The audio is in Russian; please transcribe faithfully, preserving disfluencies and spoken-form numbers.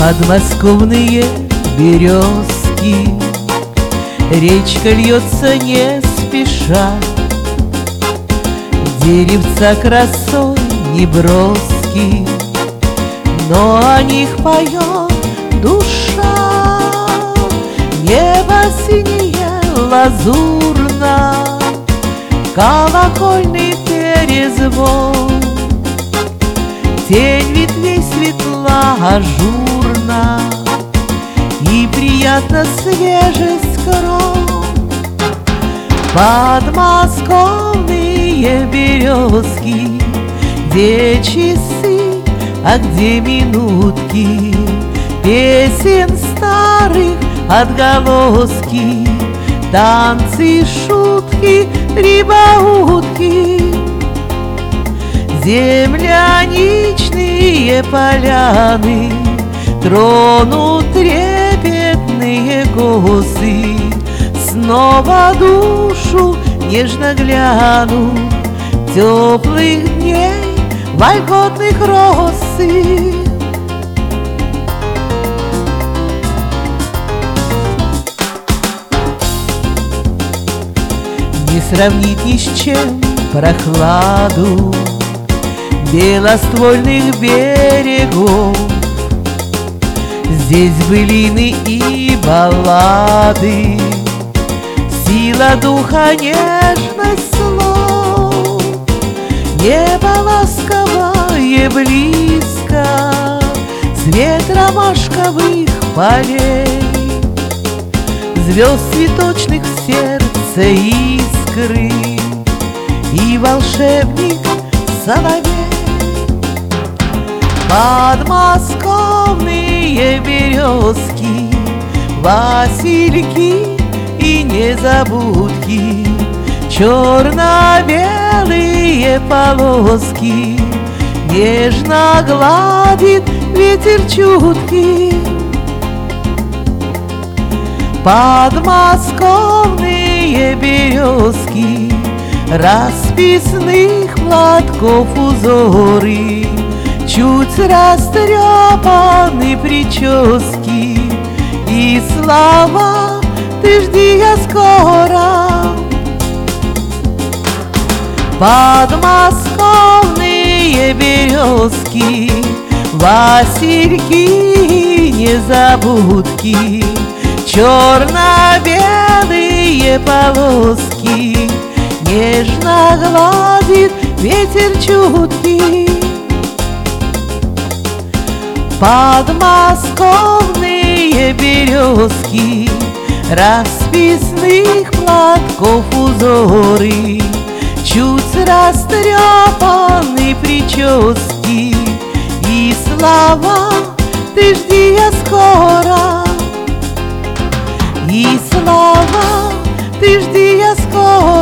Подмосковные березки, речка льется не спеша, деревца красой неброски, но о них поет душа. Небо синее лазурно, колокольный перезвон, тень ветвей светла ажурна, и приятна свежесть крон. Подмосковные березки, где часы, а где минутки, песен старых отголоски, танцы, шутки, прибаутки. Земляничные поляны тронут трепетные косы, снова душу нежно глянут теплых дней вольготных росы. Не сравнить ни с чем прохладу белоствольных берегов. Здесь былины и баллады, сила духа, нежность слов. Небо ласковое близко, свет ромашковых полей, звезд цветочных в сердце искры и волшебник соловей. Подмосковные березки, васильки и незабудки, черно-белые полоски нежно гладит ветер чуткий. Подмосковные березки, расписных платков узоры, чуть растрепаны прически, и слова «ты жди, я скоро». Подмосковные березки, васильки и незабудки, черно-белые полоски нежно гладит ветер чуткий. Подмосковные березки, расписных платков узоры, чуть растрепаны прически, и слова «ты жди, я скоро». И слова «ты жди, я скоро».